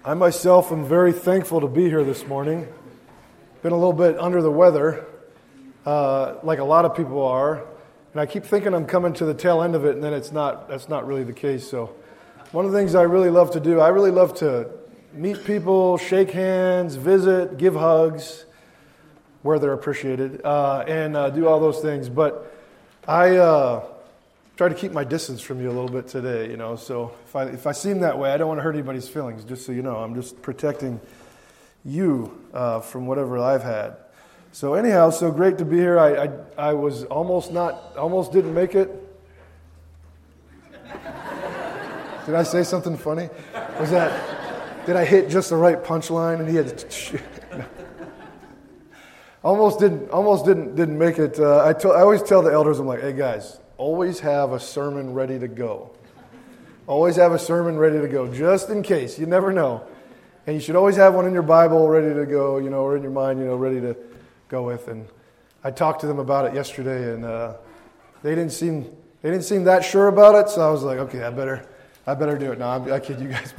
I myself am very thankful to be here this morning. Been a little bit under the weather, like a lot of people are, and I keep thinking I'm coming to the tail end of it, and then that's not really the case. So one of the things I really love to do, I really love to meet people, shake hands, visit, give hugs where they're appreciated, and do all those things. But I try to keep my distance from you a little bit today, so if I seem that way, I don't want to hurt anybody's feelings, just so you know. I'm just protecting you from whatever I've had. So anyhow, so great to be here. I was almost didn't make it. Did I say something funny? Did I hit just the right punchline and he had to almost didn't make it. I always tell the elders, I'm like, hey guys, always have a sermon ready to go. Always have a sermon ready to go, just in case. You never know. And you should always have one in your Bible ready to go, or in your mind, ready to go with. And I talked to them about it yesterday, and they didn't seem that sure about it. So I was like, okay, I better do it. No, I kid you guys,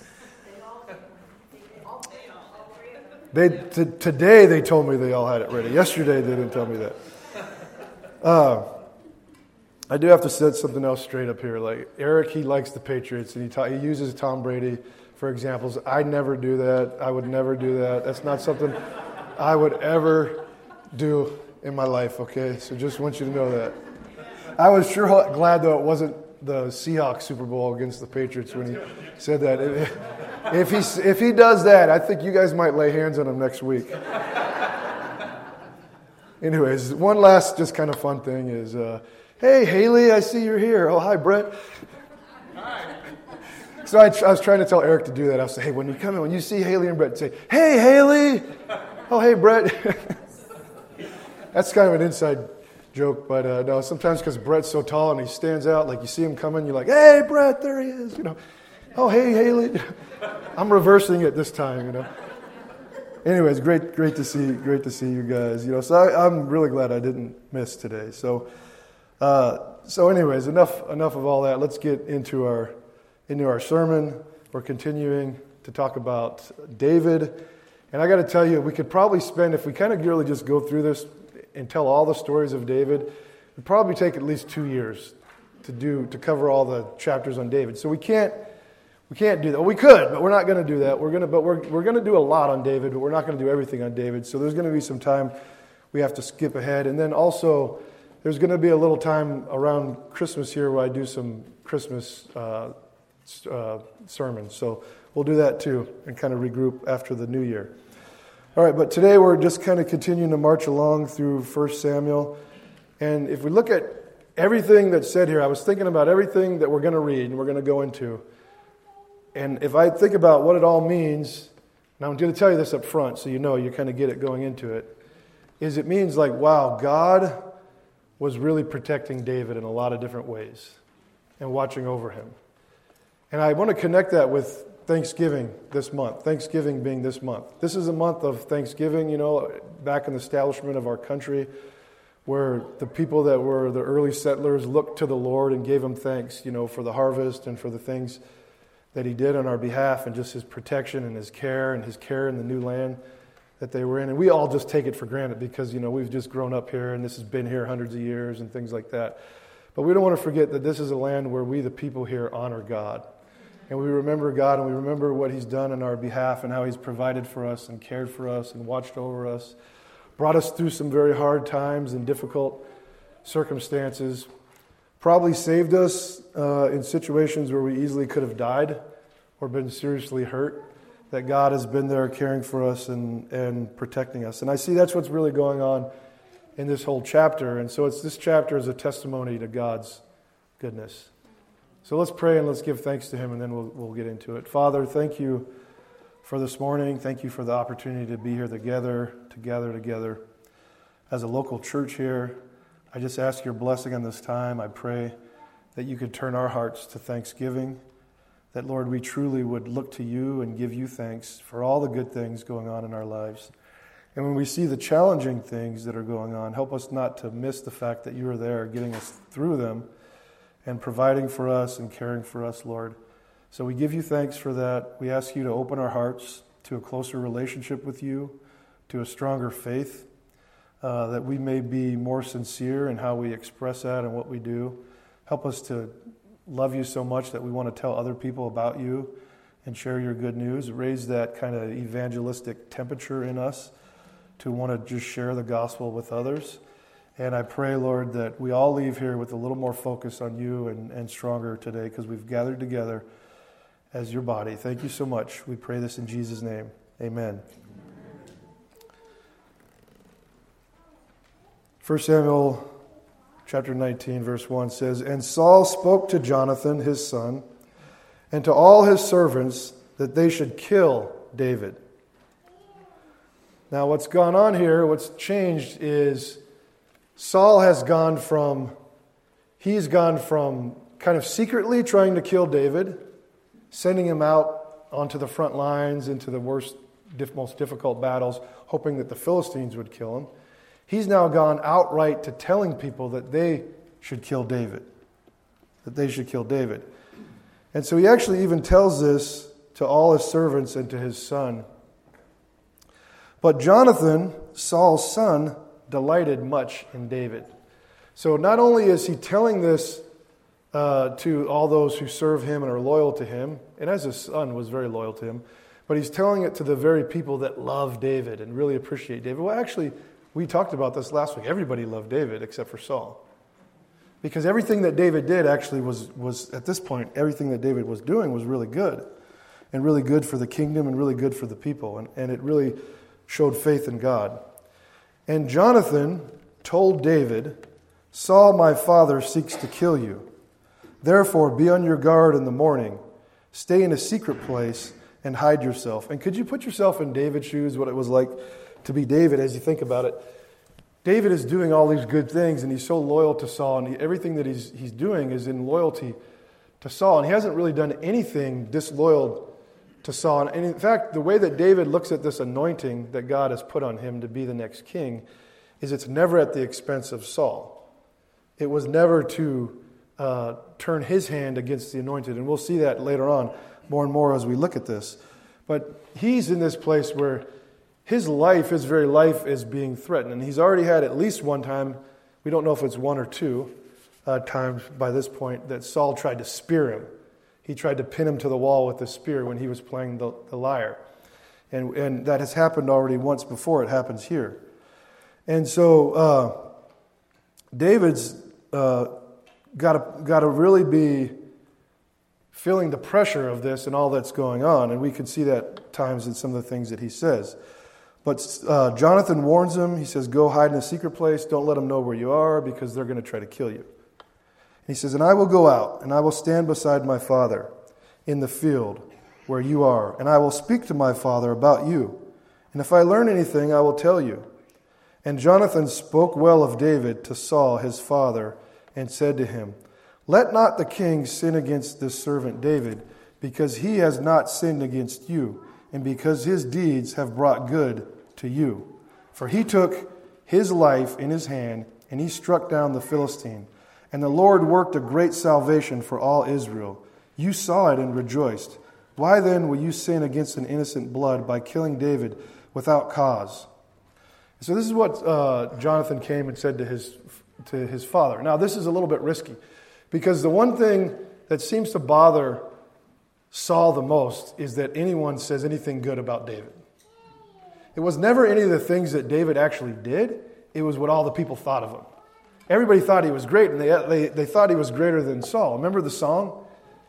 but today they told me they all had it ready. Yesterday they didn't tell me that. I do have to set something else straight up here. Like Eric, he likes the Patriots, and he uses Tom Brady for examples. I never do that. I would never do that. That's not something I would ever do in my life, okay? So just want you to know that. I was sure glad, though, it wasn't the Seahawks Super Bowl against the Patriots when he said that. If he does that, I think you guys might lay hands on him next week. Anyways, one last just kind of fun thing is... hey, Haley, I see you're here. Oh, hi, Brett. Hi. So I was trying to tell Eric to do that. I was saying, hey, when you come in, when you see Haley and Brett, say, hey, Haley. Oh, hey, Brett. That's kind of an inside joke, but no, sometimes because Brett's so tall and he stands out, like you see him coming, you're like, hey, Brett, there he is. Oh, hey, Haley. I'm reversing it this time, Anyways, great to see you guys. So I'm really glad I didn't miss today. So anyways, enough of all that. Let's get into our sermon. We're continuing to talk about David. And I got to tell you, we could probably spend, if we kind of really just go through this and tell all the stories of David, it'd probably take at least 2 years to cover all the chapters on David. So we can't do that. Well, we could, but we're not going to do that. We're going to do a lot on David, but we're not going to do everything on David. So there's going to be some time we have to skip ahead. And then also, there's going to be a little time around Christmas here where I do some Christmas sermons. So we'll do that too and kind of regroup after the new year. All right, but today we're just kind of continuing to march along through 1 Samuel. And if we look at everything that's said here, I was thinking about everything that we're going to read and we're going to go into. And if I think about what it all means, and I'm going to tell you this up front so you kind of get it going into it, is it means like, wow, God was really protecting David in a lot of different ways and watching over him. And I want to connect that with Thanksgiving this month, Thanksgiving being this month. This is a month of Thanksgiving, back in the establishment of our country, where the people that were the early settlers looked to the Lord and gave him thanks, for the harvest and for the things that he did on our behalf and just his protection and his care in the new land that they were in. And we all just take it for granted because, we've just grown up here and this has been here hundreds of years and things like that. But we don't want to forget that this is a land where we, the people here, honor God. And we remember God and we remember what he's done on our behalf and how he's provided for us and cared for us and watched over us, brought us through some very hard times and difficult circumstances, probably saved us in situations where we easily could have died or been seriously hurt, that God has been there caring for us and protecting us. And I see that's what's really going on in this whole chapter. And so this chapter is a testimony to God's goodness. So let's pray and let's give thanks to him and then we'll get into it. Father, thank you for this morning. Thank you for the opportunity to be here together as a local church here. I just ask your blessing on this time. I pray that you could turn our hearts to thanksgiving, that, Lord, we truly would look to you and give you thanks for all the good things going on in our lives. And when we see the challenging things that are going on, help us not to miss the fact that you are there getting us through them and providing for us and caring for us, Lord. So we give you thanks for that. We ask you to open our hearts to a closer relationship with you, to a stronger faith, that we may be more sincere in how we express that and what we do. Help us to love you so much that we want to tell other people about you and share your good news. Raise that kind of evangelistic temperature in us to want to just share the gospel with others. And I pray, Lord, that we all leave here with a little more focus on you and stronger today, because we've gathered together as your body. Thank you so much. We pray this in Jesus' name. Amen. 1 Samuel chapter 19, verse 1 says, "And Saul spoke to Jonathan, his son, and to all his servants that they should kill David." Now what's gone on here, what's changed is Saul has gone from kind of secretly trying to kill David, sending him out onto the front lines into the worst, most difficult battles, hoping that the Philistines would kill him. He's now gone outright to telling people that they should kill David. That they should kill David. And so he actually even tells this to all his servants and to his son. But Jonathan, Saul's son, delighted much in David. So not only is he telling this to all those who serve him and are loyal to him, and as his son was very loyal to him, but he's telling it to the very people that love David and really appreciate David. Well, actually, we talked about this last week. Everybody loved David except for Saul. Because everything that David did actually was at this point, everything that David was doing was really good. And really good for the kingdom and really good for the people. And it really showed faith in God. And Jonathan told David, "Saul my father seeks to kill you. Therefore be on your guard in the morning. Stay in a secret place and hide yourself." And could you put yourself in David's shoes, what it was like to be David as you think about it? David is doing all these good things, and he's so loyal to Saul, and everything that he's doing is in loyalty to Saul, and he hasn't really done anything disloyal to Saul. And in fact, the way that David looks at this anointing that God has put on him to be the next king is it's never at the expense of Saul. It was never to turn his hand against the anointed, and we'll see that later on more and more as we look at this. But he's in this place where his very life is being threatened. And he's already had at least one time, we don't know if it's one or two times by this point, that Saul tried to spear him. He tried to pin him to the wall with the spear when he was playing the lyre. And that has happened already once before. It happens here. And so David's got to really be feeling the pressure of this and all that's going on. And we can see that at times in some of the things that he says. But Jonathan warns him. He says, "Go hide in a secret place. Don't let them know where you are, because they're going to try to kill you." He says, "And I will go out, and I will stand beside my father in the field where you are, and I will speak to my father about you. And if I learn anything, I will tell you." And Jonathan spoke well of David to Saul his father, and said to him, "Let not the king sin against this servant David, because he has not sinned against you, and because his deeds have brought good to you. For he took his life in his hand, and he struck down the Philistine. And the Lord worked a great salvation for all Israel. You saw it and rejoiced. Why then will you sin against an innocent blood by killing David without cause?" So this is what Jonathan came and said to his father. Now this is a little bit risky, because the one thing that seems to bother Saul the most is that anyone says anything good about David. It was never any of the things that David actually did. It was what all the people thought of him. Everybody thought he was great, and they thought he was greater than Saul. Remember the song?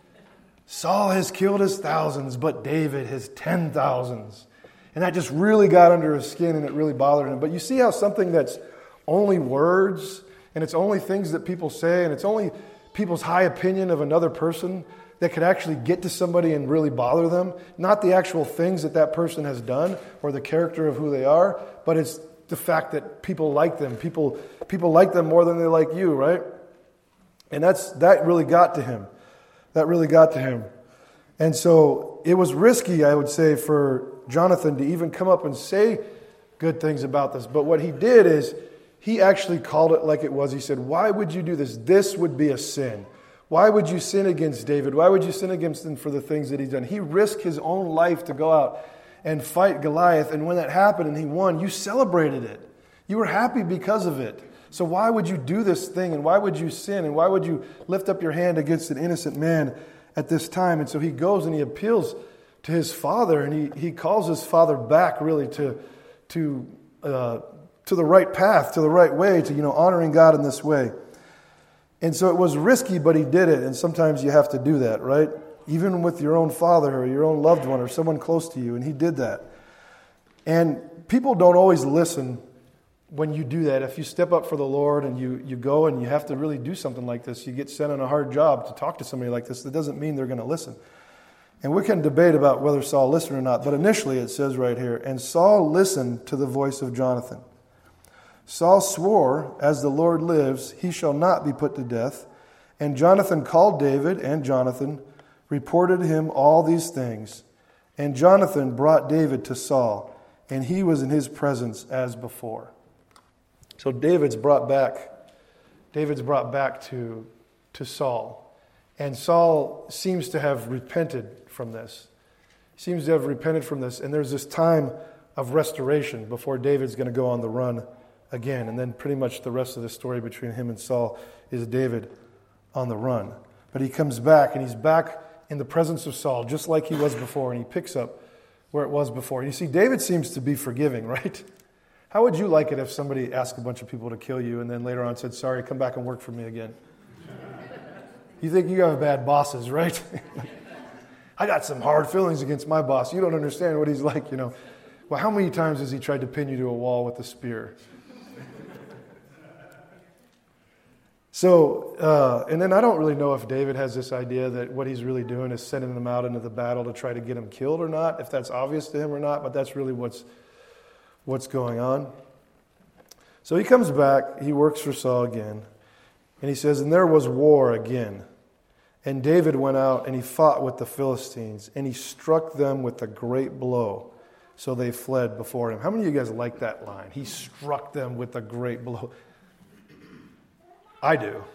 "Saul has killed his thousands, but David his 10,000s. And that just really got under his skin, and it really bothered him. But you see how something that's only words, and it's only things that people say, and it's only people's high opinion of another person that could actually get to somebody and really bother them. Not the actual things that person has done or the character of who they are, but it's the fact that people like them. People like them more than they like you, right? And that really got to him. That really got to him. And so it was risky, I would say, for Jonathan to even come up and say good things about this. But what he did is he actually called it like it was. He said, "Why would you do this? This would be a sin. Why would you sin against David? Why would you sin against him for the things that he's done? He risked his own life to go out and fight Goliath. And when that happened and he won, you celebrated it. You were happy because of it. So why would you do this thing? And why would you sin? And why would you lift up your hand against an innocent man at this time? And so he goes and he appeals to his father. And he calls his father back really to the right path, to the right way, to honoring God in this way. And so it was risky, but he did it. And sometimes you have to do that, right? Even with your own father or your own loved one or someone close to you. And he did that. And people don't always listen when you do that. If you step up for the Lord and you go and you have to really do something like this, you get sent on a hard job to talk to somebody like this, that doesn't mean they're going to listen. And we can debate about whether Saul listened or not. But initially it says right here, and Saul listened to the voice of Jonathan. Saul swore, as the Lord lives, he shall not be put to death. And Jonathan called David, and Jonathan reported him all these things. And Jonathan brought David to Saul, and he was in his presence as before. So David's brought back to Saul. And Saul seems to have repented from this. And there's this time of restoration before David's going to go on the run again. And then pretty much the rest of the story between him and Saul is David on the run. But he comes back, and he's back in the presence of Saul, just like he was before, and he picks up where it was before. And you see, David seems to be forgiving, right? How would you like it if somebody asked a bunch of people to kill you and then later on said, sorry, come back and work for me again? You think you have bad bosses, right? I got some hard feelings against my boss. You don't understand what he's like, Well, how many times has he tried to pin you to a wall with a spear? So, and then I don't really know if David has this idea that what he's really doing is sending them out into the battle to try to get him killed or not, if that's obvious to him or not, but that's really what's going on. So he comes back, he works for Saul again, and he says, and there was war again. And David went out and he fought with the Philistines, and he struck them with a great blow, so they fled before him. How many of you guys like that line? He struck them with a great blow. I do.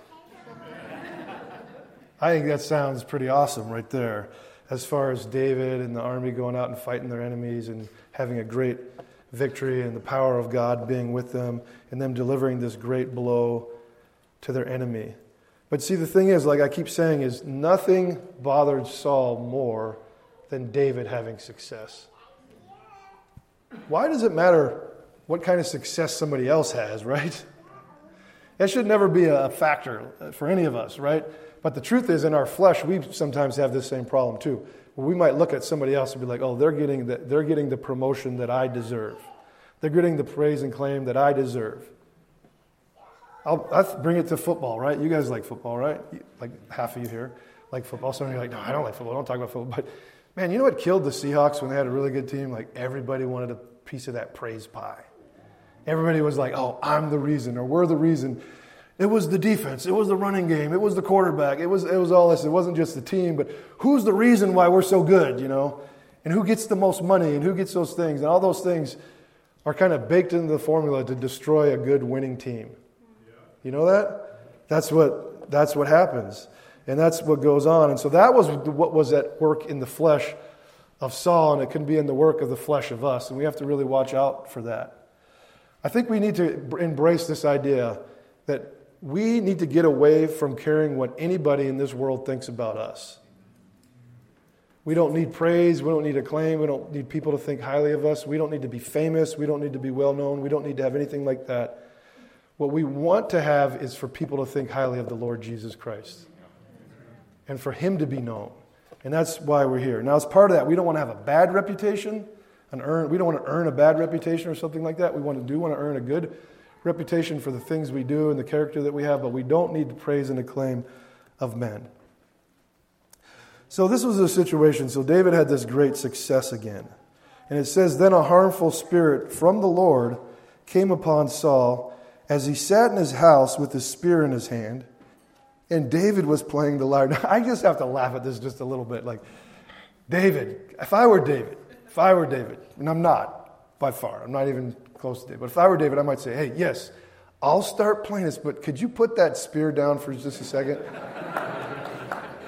I think that sounds pretty awesome right there, as far as David and the army going out and fighting their enemies and having a great victory and the power of God being with them and them delivering this great blow to their enemy. But see, the thing is, like I keep saying, is nothing bothered Saul more than David having success. Why does it matter what kind of success somebody else has, right? That should never be a factor for any of us, right? But the truth is, in our flesh, we sometimes have this same problem too. Where we might look at somebody else and be like, oh, they're getting the promotion that I deserve. They're getting the praise and claim that I deserve. I'll bring it to football, right? You guys like football, right? Like half of you here like football. Some of you are like, no, I don't like football. Don't talk about football. But man, you know what killed the Seahawks when they had a really good team? Like everybody wanted a piece of that praise pie. Everybody was like, oh, I'm the reason, or we're the reason. It was the defense. It was the running game. It was the quarterback. It was all this. It wasn't just the team, but who's the reason why we're so good, And who gets the most money and who gets those things? And all those things are kind of baked into the formula to destroy a good winning team. You know that? That's what happens. And that's what goes on. And so that was what was at work in the flesh of Saul, and it can be in the work of the flesh of us. And we have to really watch out for that. I think we need to embrace this idea that we need to get away from caring what anybody in this world thinks about us. We don't need praise. We don't need acclaim. We don't need people to think highly of us. We don't need to be famous. We don't need to be well known. We don't need to have anything like that. What we want to have is for people to think highly of the Lord Jesus Christ and for Him to be known. And that's why we're here. Now, as part of that, we don't want to have a bad reputation. We don't want to earn a bad reputation or something like that. We want to earn a good reputation for the things we do and the character that we have, but we don't need the praise and acclaim of men. So this was the situation. So David had this great success again. And it says, then a harmful spirit from the Lord came upon Saul as he sat in his house with his spear in his hand, and David was playing the lyre. Now, I just have to laugh at this just a little bit. Like, David, if I were David, and I'm not by far, I'm not even close to David, but if I were David, I might say, hey, yes, I'll start playing this, but could you put that spear down for just a second?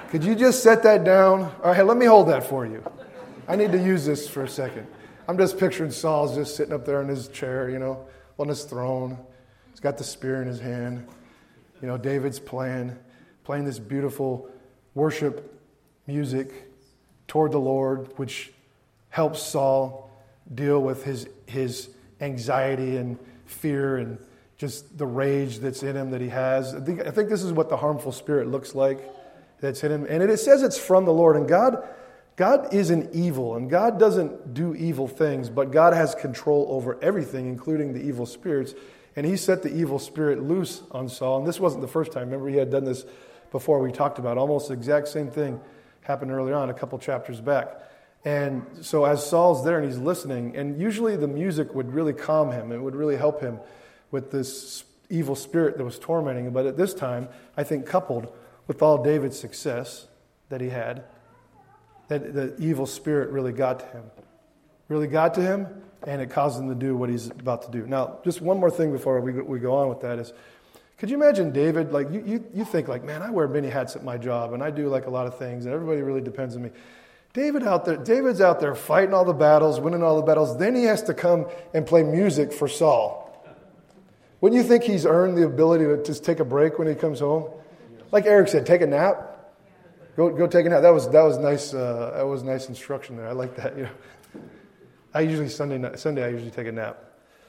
Could you just set that down? All right, let me hold that for you. I need to use this for a second. I'm just picturing Saul's just sitting up there in his chair, on his throne. He's got the spear in his hand. David's playing this beautiful worship music toward the Lord, which helps Saul deal with his anxiety and fear and just the rage that's in him that he has. I think this is what the harmful spirit looks like that's in him. And it says it's from the Lord. And God isn't evil, and God doesn't do evil things, but God has control over everything, including the evil spirits. And he set the evil spirit loose on Saul. And this wasn't the first time. Remember, he had done this before. We talked about almost the exact same thing happened earlier on, a couple chapters back. And so as Saul's there and he's listening, and usually the music would really calm him. It would really help him with this evil spirit that was tormenting him. But at this time, I think coupled with all David's success that he had, that the evil spirit really got to him. Really got to him, and it caused him to do what he's about to do. Now, just one more thing before we go on with that is, could you imagine David, like you think like, man, I wear many hats at my job, and I do like a lot of things, and everybody really depends on me. David's out there fighting all the battles, winning all the battles. Then he has to come and play music for Saul. Wouldn't you think he's earned the ability to just take a break when he comes home? Like Eric said, take a nap. Go take a nap. That was nice. That was nice instruction there. I like that. I usually Sunday I usually take a nap.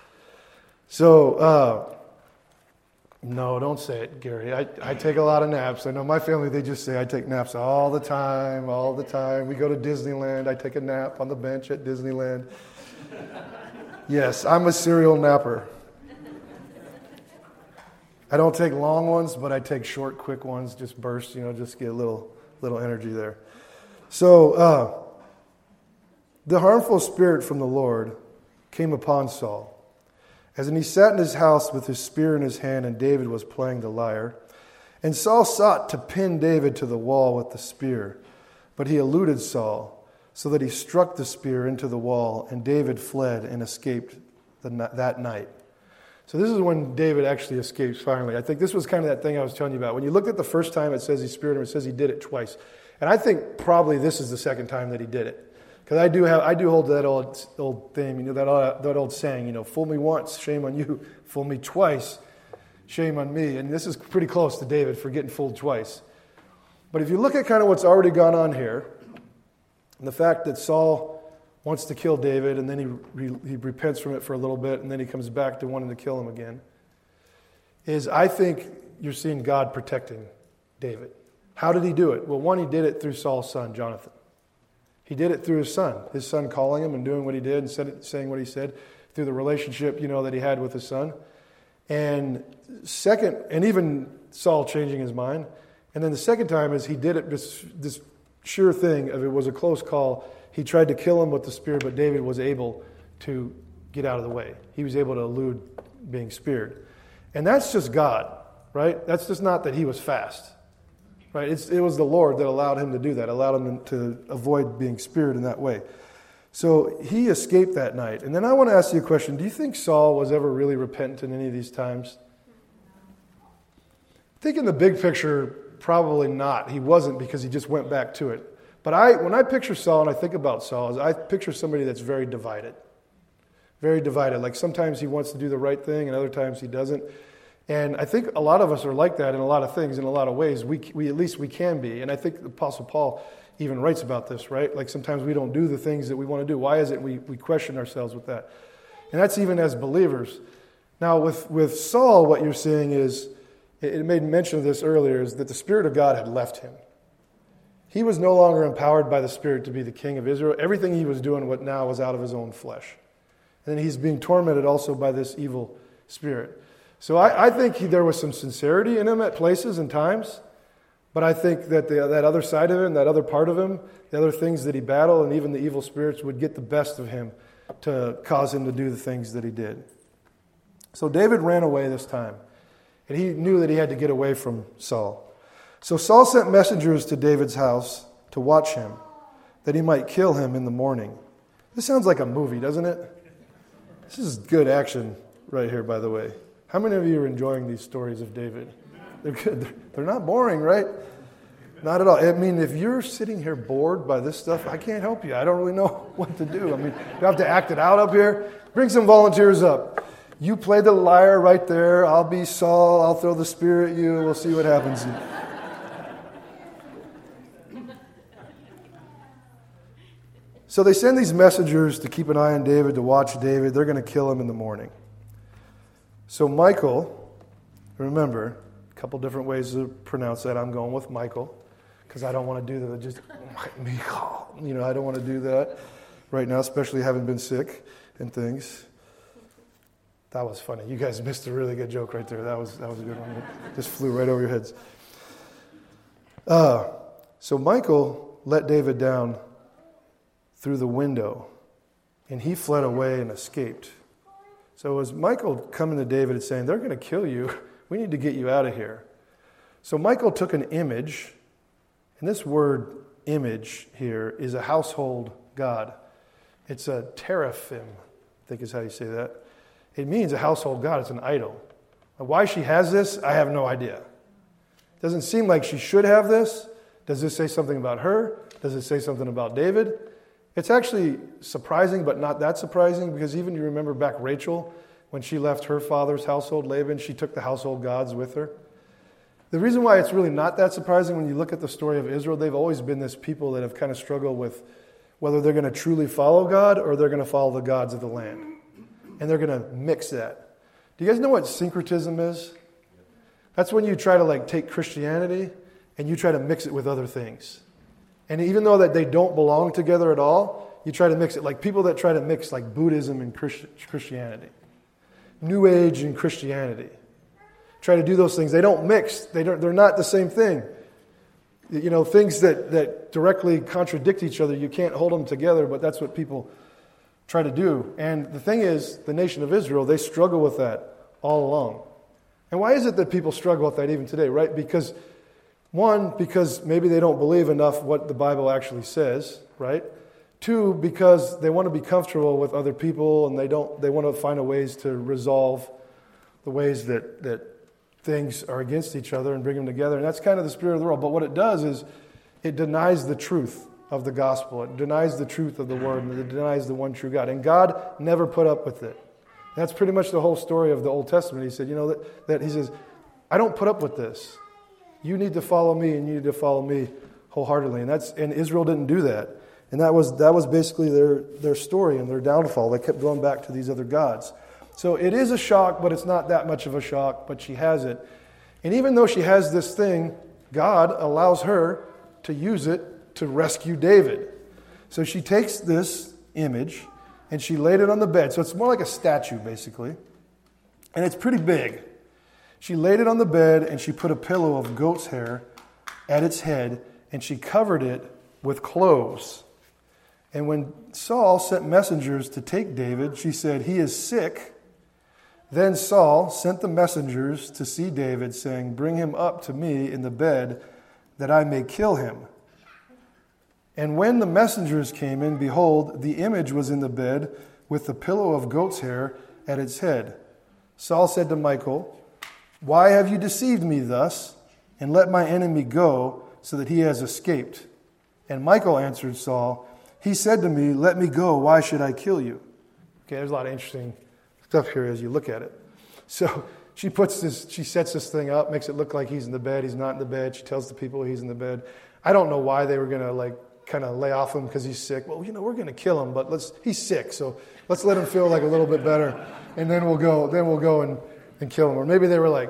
So no, don't say it, Gary. I take a lot of naps. I know my family, they just say I take naps all the time. We go to Disneyland. I take a nap on the bench at Disneyland. Yes, I'm a serial napper. I don't take long ones, but I take short, quick ones, just bursts, just get a little energy there. So the harmful spirit from the Lord came upon Saul. As he sat in his house with his spear in his hand, and David was playing the lyre. And Saul sought to pin David to the wall with the spear, but he eluded Saul, so that he struck the spear into the wall, and David fled and escaped that night. So this is when David actually escapes finally. I think this was kind of that thing I was telling you about. When you looked at the first time, it says he speared him. It says he did it twice. And I think probably this is the second time that he did it. Because I do hold to that old thing, that old saying, fool me once, shame on you. Fool me twice, shame on me. And this is pretty close to David for getting fooled twice. But if you look at kind of what's already gone on here, and the fact that Saul wants to kill David, and then he repents from it for a little bit, and then he comes back to wanting to kill him again, is I think you're seeing God protecting David. How did he do it? Well, one, he did it through Saul's son, Jonathan. He did it through his son calling him and doing what he did and saying what he said, through the relationship, that he had with his son. And second, and even Saul changing his mind. And then the second time is he did it, this sure thing of it was a close call. He tried to kill him with the spear, but David was able to get out of the way. He was able to elude being speared. And that's just God, right? That's just not that he was fast. Right? It was the Lord that allowed him to do that, allowed him to avoid being speared in that way. So he escaped that night. And then I want to ask you a question. Do you think Saul was ever really repentant in any of these times? I think in the big picture, probably not. He wasn't, because he just went back to it. But when I picture Saul and I think about Saul, I picture somebody that's very divided. Very divided. Like sometimes he wants to do the right thing and other times he doesn't. And I think a lot of us are like that in a lot of things, in a lot of ways. We at least we can be. And I think the Apostle Paul even writes about this, right? Like sometimes we don't do the things that we want to do. Why is it we question ourselves with that? And that's even as believers. Now with Saul, what you're seeing is, it made mention of this earlier, is that the Spirit of God had left him. He was no longer empowered by the Spirit to be the king of Israel. Everything he was doing now was out of his own flesh. And he's being tormented also by this evil spirit. So I think there was some sincerity in him at places and times, but I think that that other side of him, that other part of him, the other things that he battled, and even the evil spirits would get the best of him to cause him to do the things that he did. So David ran away this time, and he knew that he had to get away from Saul. So Saul sent messengers to David's house to watch him, that he might kill him in the morning. This sounds like a movie, doesn't it? This is good action right here, by the way. How many of you are enjoying these stories of David? They're good. They're not boring, right? Not at all. I mean, if you're sitting here bored by this stuff, I can't help you. I don't really know what to do. I mean, you have to act it out up here. Bring some volunteers up. You play the lyre right there. I'll be Saul. I'll throw the spear at you. We'll see what happens. So they send these messengers to keep an eye on David, to watch David. They're going to kill him in the morning. So Michael, remember, a couple different ways to pronounce that. I'm going with Michael because I don't want to do that. Just, I don't want to do that right now, especially having been sick and things. That was funny. You guys missed a really good joke right there. That was a good one. It just flew right over your heads. So Michael let David down through the window, and he fled away and escaped. So it was Michael coming to David and saying, they're going to kill you. We need to get you out of here. So Michael took an image, and this word image here is a household god. It's a teraphim, I think is how you say that. It means a household god. It's an idol. Why she has this, I have no idea. It doesn't seem like she should have this. Does this say something about her? Does it say something about David? It's actually surprising, but not that surprising, because even you remember back Rachel, when she left her father's household, Laban, she took the household gods with her. The reason why it's really not that surprising when you look at the story of Israel, they've always been this people that have kind of struggled with whether they're going to truly follow God or they're going to follow the gods of the land. And they're going to mix that. Do you guys know what syncretism is? That's when you try to take Christianity and you try to mix it with other things. And even though that they don't belong together at all, you try to mix it. Like people that try to mix Buddhism and Christianity. New Age and Christianity. Try to do those things. They don't mix. They're not the same thing. Things that directly contradict each other, you can't hold them together, but that's what people try to do. And the thing is, the nation of Israel, they struggle with that all along. And why is it that people struggle with that even today, right? Because maybe they don't believe enough what the Bible actually says, right? Two, because they want to be comfortable with other people and they want to find ways to resolve the ways that things are against each other and bring them together. And that's kind of the spirit of the world. But what it does is it denies the truth of the gospel. It denies the truth of the word, and it denies the one true God. And God never put up with it. And that's pretty much the whole story of the Old Testament. He said, that he says, I don't put up with this. You need to follow me, and you need to follow me wholeheartedly. And Israel didn't do that. And that was basically their story and their downfall. They kept going back to these other gods. So it is a shock, but it's not that much of a shock, but she has it. And even though she has this thing, God allows her to use it to rescue David. So she takes this image and she laid it on the bed. So it's more like a statue, basically. And it's pretty big. She laid it on the bed and she put a pillow of goat's hair at its head and she covered it with clothes. And when Saul sent messengers to take David, she said, he is sick. Then Saul sent the messengers to see David, saying, bring him up to me in the bed that I may kill him. And when the messengers came in, behold, the image was in the bed with the pillow of goat's hair at its head. Saul said to Michal, why have you deceived me thus, and let my enemy go, so that he has escaped? And Michal answered Saul, he said to me, let me go, why should I kill you? Okay, there's a lot of interesting stuff here as you look at it. So she sets this thing up, makes it look like he's in the bed. He's not in the bed. She tells the people he's in the bed. I don't know why they were going to kind of lay off him because he's sick. Well, we're going to kill him, but he's sick, so let's let him feel a little bit better, and then we'll go and kill him. Or maybe they were like,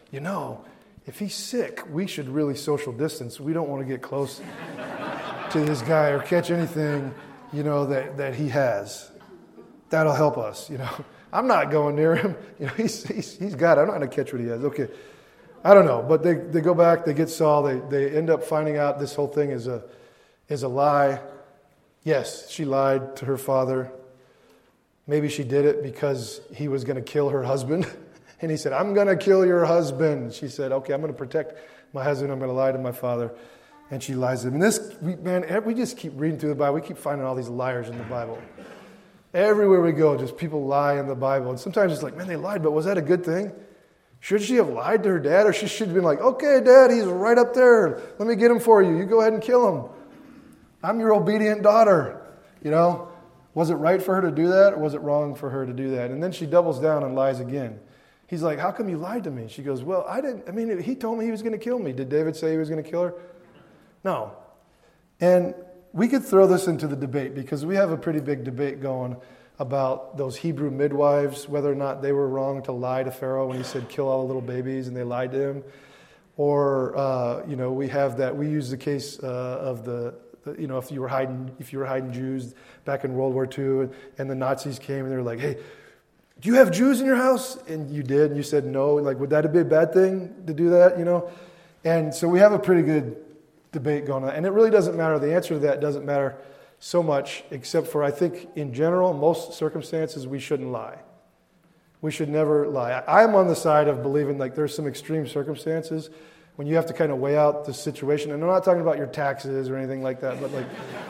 if he's sick, we should really social distance. We don't want to get close to this guy or catch anything, that he has. That'll help us, I'm not going near him. He's got it. I'm not going to catch what he has. Okay. I don't know. But they go back, they get Saul, they end up finding out this whole thing is a lie. Yes, she lied to her father. Maybe she did it because he was going to kill her husband. And he said, I'm going to kill your husband. She said, okay, I'm going to protect my husband. I'm going to lie to my father. And she lies to him. And we just keep reading through the Bible. We keep finding all these liars in the Bible. Everywhere we go, just people lie in the Bible. And sometimes it's like, man, they lied, but was that a good thing? Should she have lied to her dad, or she should have been like, okay, Dad, he's right up there. Let me get him for you. You go ahead and kill him. I'm your obedient daughter. Was it right for her to do that, or was it wrong for her to do that? And then she doubles down and lies again. He's like, how come you lied to me? She goes, well, he told me he was going to kill me. Did David say he was going to kill her? No. And we could throw this into the debate, because we have a pretty big debate going about those Hebrew midwives, whether or not they were wrong to lie to Pharaoh when he said, kill all the little babies, and they lied to him. Or, we have that, we use the case of if you were hiding Jews back in World War II, and the Nazis came and they were like, hey, do you have Jews in your house? And you did, and you said no. Like, would that be a bad thing to do that, And so we have a pretty good debate going on. And it really doesn't matter. The answer to that doesn't matter so much, except for, I think, in general, most circumstances, we shouldn't lie. We should never lie. I'm on the side of believing like there's some extreme circumstances when you have to kind of weigh out the situation. And I'm not talking about your taxes or anything like that, but like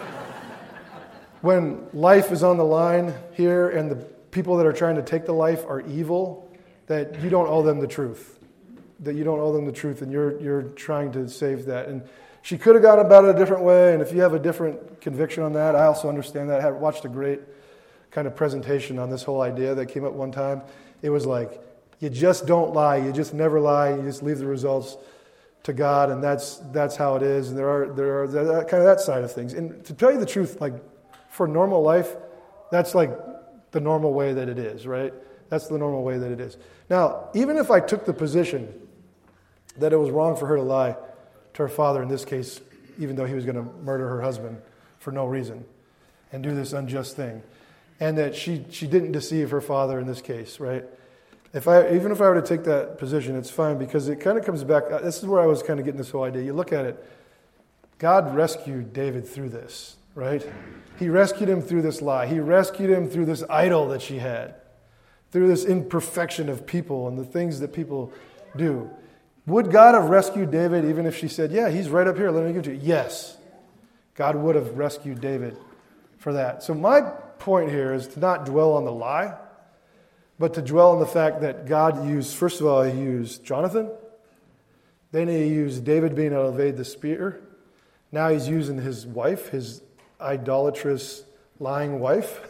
when life is on the line here and the people that are trying to take the life are evil, that you don't owe them the truth. That you don't owe them the truth, and you're trying to save that. And she could have gone about it a different way, and if you have a different conviction on that, I also understand that. I watched a great kind of presentation on this whole idea that came up one time. It was like, you just don't lie. You just never lie. You just leave the results to God, and that's how it is. And there are kind of that side of things. And to tell you the truth, like for normal life, that's like the normal way that it is, right? That's the normal way that it is. Now, even if I took the position that it was wrong for her to lie to her father in this case, even though he was going to murder her husband for no reason and do this unjust thing, and that she didn't deceive her father in this case, right? Even if I were to take that position, it's fine, because it kind of comes back. This is where I was kind of getting this whole idea. You look at it, God rescued David through this, right? He rescued him through this lie. He rescued him through this idol that she had, through this imperfection of people and the things that people do. Would God have rescued David even if she said, yeah, he's right up here, let me give it to you? Yes. God would have rescued David for that. So my point here is to not dwell on the lie, but to dwell on the fact that God used, first of all, he used Jonathan. Then he used David being able to evade the spear. Now he's using his wife, his idolatrous, lying wife.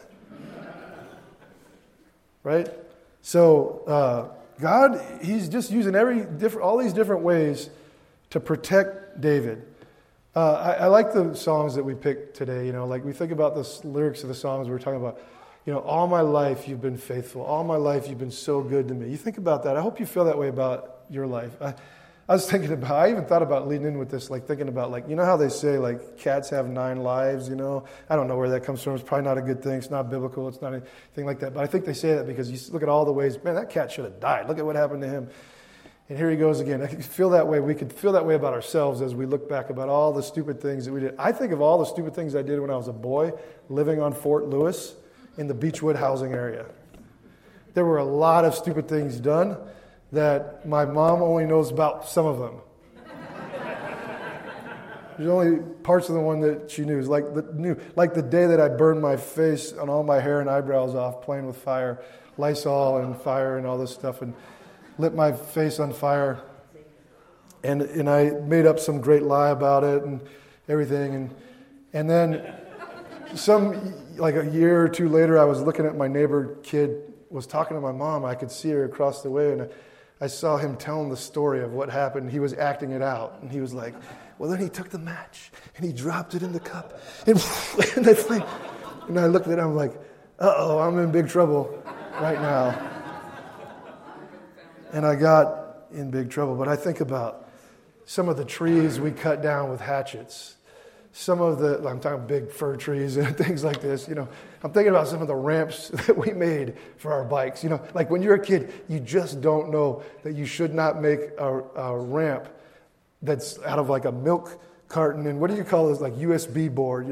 Right? So God, he's just using all these different ways to protect David. I like the songs that we picked today. Like we think about the lyrics of the songs we're talking about. All my life you've been faithful. All my life you've been so good to me. You think about that. I hope you feel that way about your life. I even thought about leading in with this, like thinking about, like, how they say, like, cats have 9 lives, I don't know where that comes from. It's probably not a good thing. It's not biblical. It's not anything like that. But I think they say that because you look at all the ways, man, that cat should have died. Look at what happened to him. And here he goes again. I feel that way. We could feel that way about ourselves as we look back about all the stupid things that we did. I think of all the stupid things I did when I was a boy living on Fort Lewis in the Beechwood housing area. There were a lot of stupid things done that my mom only knows about some of them. There's only parts of the one that she knew. Like the day that I burned my face and all my hair and eyebrows off playing with fire, Lysol and fire and all this stuff, and lit my face on fire. And I made up some great lie about it and everything. And then like a year or two later, I was looking at my neighbor kid was talking to my mom. I could see her across the way, and I saw him telling the story of what happened. He was acting it out, and he was like, well, then he took the match, and he dropped it in the cup, and they flame. And I looked at him like, uh-oh, I'm in big trouble right now. And I got in big trouble. But I think about some of the trees we cut down with hatchets. I'm talking big fir trees and things like this. I'm thinking about some of the ramps that we made for our bikes. Like when you're a kid, you just don't know that you should not make a ramp that's out of like a milk carton and what do you call this, like USB board,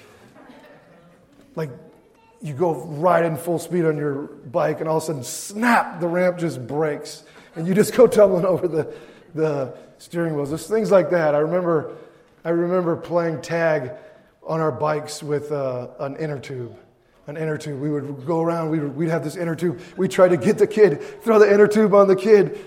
like you go riding full speed on your bike and all of a sudden, snap, the ramp just breaks and you just go tumbling over the steering wheels. There's things like that. I remember playing tag on our bikes with an inner tube. We would go around, we'd have this inner tube. We'd try to get the kid, throw the inner tube on the kid,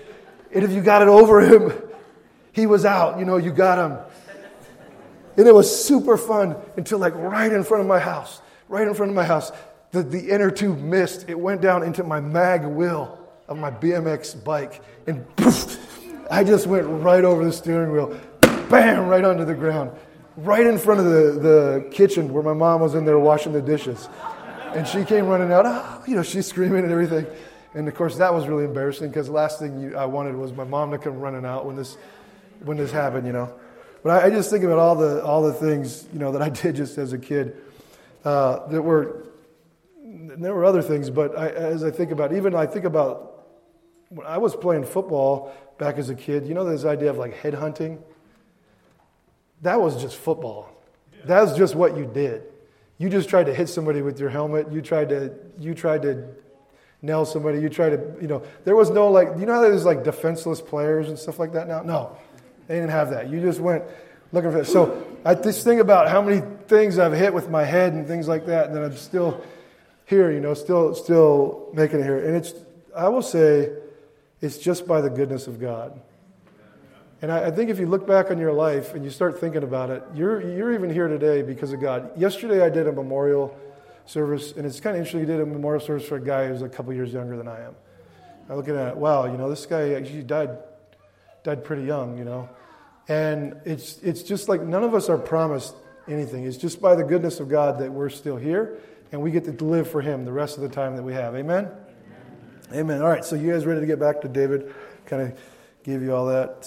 And if you got it over him, he was out. You got him. And it was super fun until like right in front of my house. The inner tube missed. It went down into my mag wheel of my BMX bike. And poof, I just went right over the steering wheel. Bam, right onto the ground. Right in front of the kitchen where my mom was in there washing the dishes. And she came running out. She's screaming and everything. And of course, that was really embarrassing because the last thing I wanted was my mom to come running out when this happened, But I just think about all the things, that I did just as a kid. There were other things, but as I think about when I was playing football back as a kid, this idea of like headhunting. That was just football. That was just what you did. You just tried to hit somebody with your helmet. You tried to nail somebody. You tried to, there was no how there's like defenseless players and stuff like that now? No, they didn't have that. You just went looking for it. So I just think about how many things I've hit with my head and things like that, and then I'm still here, still making it here. And I will say, it's just by the goodness of God. And I think if you look back on your life and you start thinking about it, you're even here today because of God. Yesterday I did a memorial service, and it's kind of interesting. You did a memorial service for a guy who's a couple years younger than I am. I'm looking at it, wow, this guy actually died pretty young, And it's just like none of us are promised anything. It's just by the goodness of God that we're still here, and we get to live for Him the rest of the time that we have. Amen? Amen. All right, so you guys ready to get back to David? Kind of gave you all that.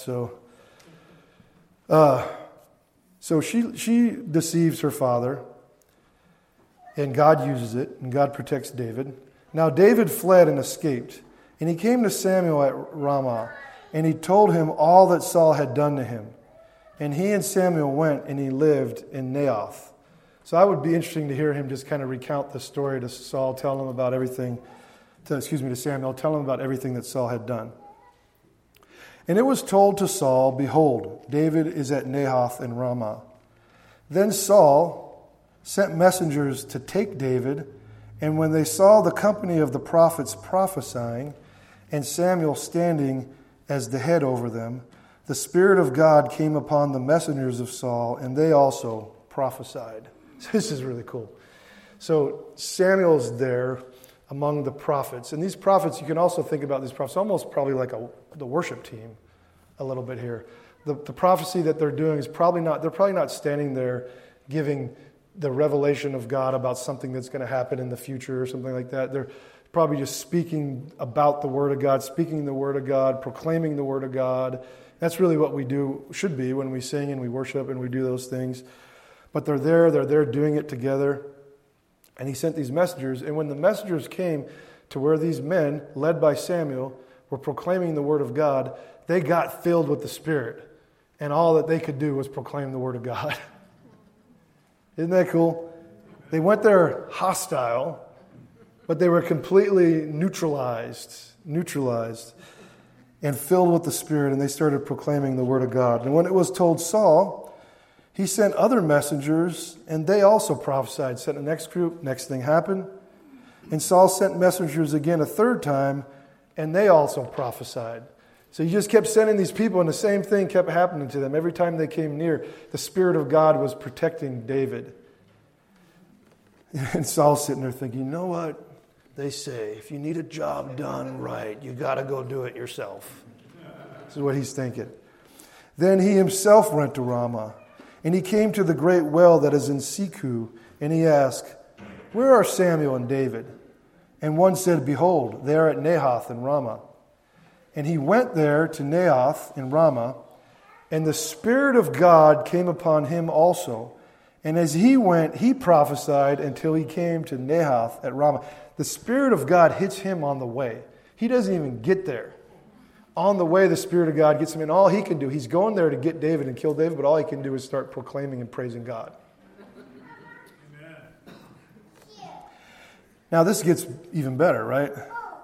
So she deceives her father, and God uses it, and God protects David. Now David fled and escaped, and he came to Samuel at Ramah, and he told him all that Saul had done to him. And he and Samuel went, and he lived in Naioth. So I would be interesting to hear him just kind of recount the story to Saul, tell him about everything, to Samuel, tell him about everything that Saul had done. And it was told to Saul, behold, David is at Naioth in Ramah. Then Saul sent messengers to take David, and when they saw the company of the prophets prophesying, and Samuel standing as the head over them, the Spirit of God came upon the messengers of Saul, and they also prophesied. This is really cool. So Samuel's there among the prophets. And these prophets, you can also think about these prophets almost probably like the worship team a little bit here. The prophecy that they're doing is they're probably not standing there giving the revelation of God about something that's going to happen in the future or something like that. They're probably just speaking about the Word of God, speaking the Word of God, proclaiming the Word of God. That's really what we do, should be, when we sing and we worship and we do those things. But they're there doing it together. And he sent these messengers, and when the messengers came to where these men, led by Samuel, were proclaiming the Word of God, they got filled with the Spirit. And all that they could do was proclaim the Word of God. Isn't that cool? They went there hostile, but they were completely neutralized, and filled with the Spirit, and they started proclaiming the Word of God. And when it was told Saul, he sent other messengers, and they also prophesied. Sent the next group, next thing happened. And Saul sent messengers again a third time, and they also prophesied. So he just kept sending these people, and the same thing kept happening to them. Every time they came near, the Spirit of God was protecting David. And Saul's sitting there thinking, you know what? They say, if you need a job done right, you got to go do it yourself. This is what he's thinking. Then he himself went to Ramah. And he came to the great well that is in Seku, and he asked, where are Samuel and David? And one said, behold, they are at Naioth in Ramah. And he went there to Naioth in Ramah, and the Spirit of God came upon him also. And as he went, he prophesied until he came to Naioth at Ramah. The Spirit of God hits him on the way. He doesn't even get there. On the way, the Spirit of God gets him, and all he can do, he's going there to get David and kill David, but all he can do is start proclaiming and praising God. Amen. Now, this gets even better, right?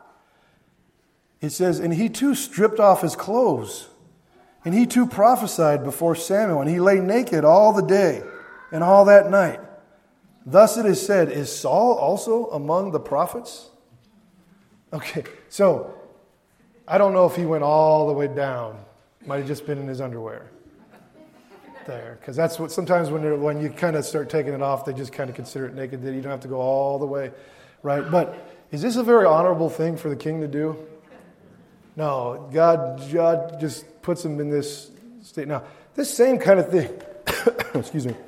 It says, and he too stripped off his clothes, and he too prophesied before Samuel, and he lay naked all the day and all that night. Thus it is said, is Saul also among the prophets? Okay, so I don't know if he went all the way down. Might have just been in his underwear there. Because that's what sometimes when you kind of start taking it off, they just kind of consider it naked. You don't have to go all the way, right? But is this a very honorable thing for the king to do? No, God just puts him in this state. Now, this same kind of thing, excuse me,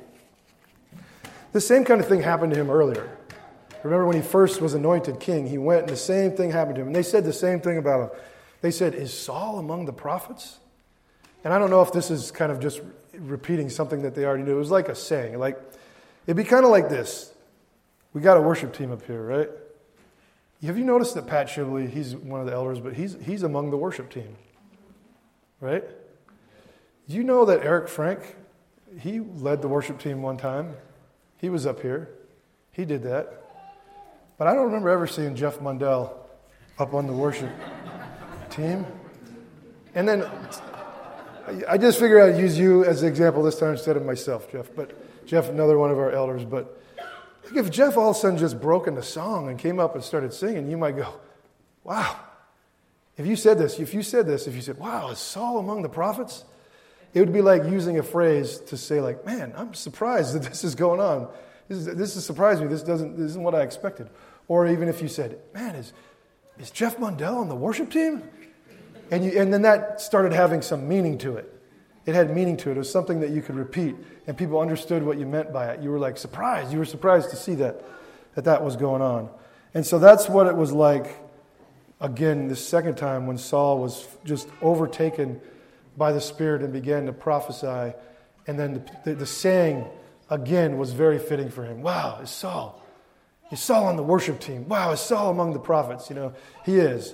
this same kind of thing happened to him earlier. Remember when he first was anointed king, he went and the same thing happened to him. And they said the same thing about him. They said, is Saul among the prophets? And I don't know if this is kind of just repeating something that they already knew. It was like a saying. Like, it'd be kind of like this. We got a worship team up here, right? Have you noticed that Pat Shibley, he's one of the elders, but he's among the worship team, right? Do you know that Eric Frank, he led the worship team one time? He was up here. He did that. But I don't remember ever seeing Jeff Mundell up on the worship team. And then I just figured I'd use you as an example this time instead of myself, Jeff. But Jeff, another one of our elders. But if Jeff all of a sudden just broke into song and came up and started singing, you might go, wow. If you said, wow, is Saul among the prophets? It would be like using a phrase to say like, man, I'm surprised that this is going on. This has surprised me. This isn't what I expected. Or even if you said, man, is Jeff Mundell on the worship team? And then that started having some meaning to it. It had meaning to it. It was something that you could repeat, and people understood what you meant by it. You were like surprised. You were surprised to see that was going on. And so that's what it was like, again, the second time when Saul was just overtaken by the Spirit and began to prophesy. And then the saying, again, was very fitting for him. Wow, is Saul on the worship team? Wow, is Saul among the prophets? You know, he is.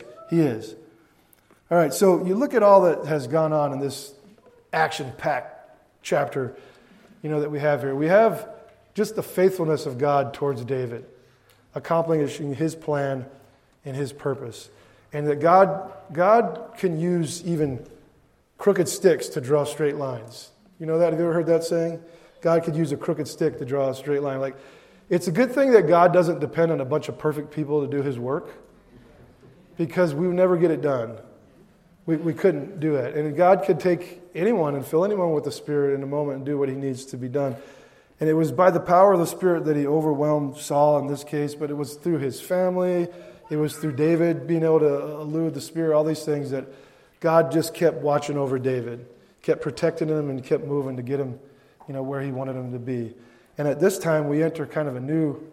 All right, so you look at all that has gone on in this action-packed chapter, that we have here. We have just the faithfulness of God towards David, accomplishing his plan and his purpose. And that God can use even crooked sticks to draw straight lines. You know that? Have you ever heard that saying? God could use a crooked stick to draw a straight line. Like, it's a good thing that God doesn't depend on a bunch of perfect people to do his work, because we would never get it done. We couldn't do it. And God could take anyone and fill anyone with the Spirit in a moment and do what he needs to be done. And it was by the power of the Spirit that he overwhelmed Saul in this case, but it was through his family. It was through David being able to elude the Spirit, all these things that God just kept watching over David, kept protecting him and kept moving to get him, where he wanted him to be. And at this time, we enter kind of a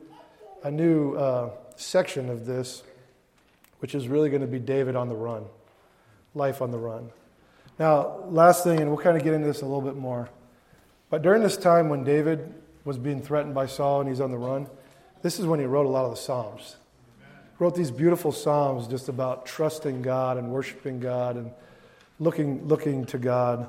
new section of this, which is really going to be David on the run. Life on the run. Now, last thing, and we'll kind of get into this a little bit more, but during this time when David was being threatened by Saul and he's on the run, this is when he wrote a lot of the Psalms. He wrote these beautiful Psalms just about trusting God and worshiping God and looking to God.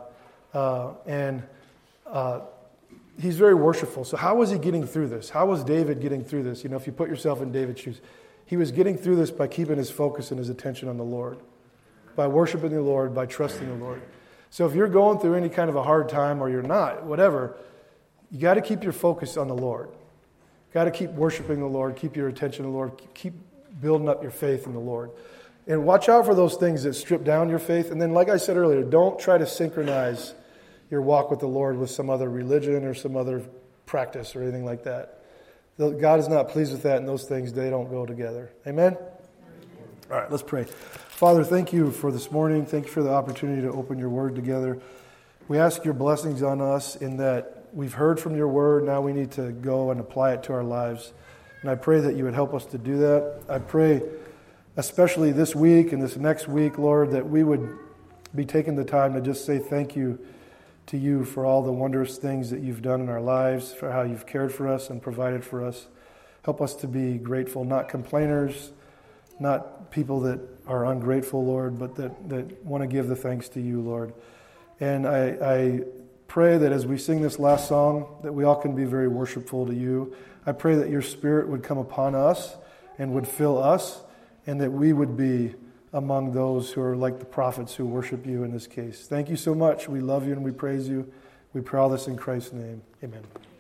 He's very worshipful. So how was he getting through this? How was David getting through this? If you put yourself in David's shoes, he was getting through this by keeping his focus and his attention on the Lord, by worshiping the Lord, by trusting the Lord. So if you're going through any kind of a hard time or you're not, whatever, you got to keep your focus on the Lord. Got to keep worshiping the Lord, keep your attention on the Lord, keep building up your faith in the Lord. And watch out for those things that strip down your faith. And then, like I said earlier, don't try to synchronize your walk with the Lord with some other religion or some other practice or anything like that. God is not pleased with that, and those things, they don't go together. Amen? All right, let's pray. Father, thank you for this morning. Thank you for the opportunity to open your word together. We ask your blessings on us in that we've heard from your word. Now we need to go and apply it to our lives. And I pray that you would help us to do that. I pray, especially this week and this next week, Lord, that we would be taking the time to just say thank you to you for all the wondrous things that you've done in our lives, for how you've cared for us and provided for us. Help us to be grateful, not complainers, not people that are ungrateful, Lord, but that want to give the thanks to you, Lord. And I pray that as we sing this last song, that we all can be very worshipful to you. I pray that your Spirit would come upon us and would fill us, and that we would be among those who are like the prophets who worship you in this case. Thank you so much. We love you and we praise you. We pray all this in Christ's name. Amen.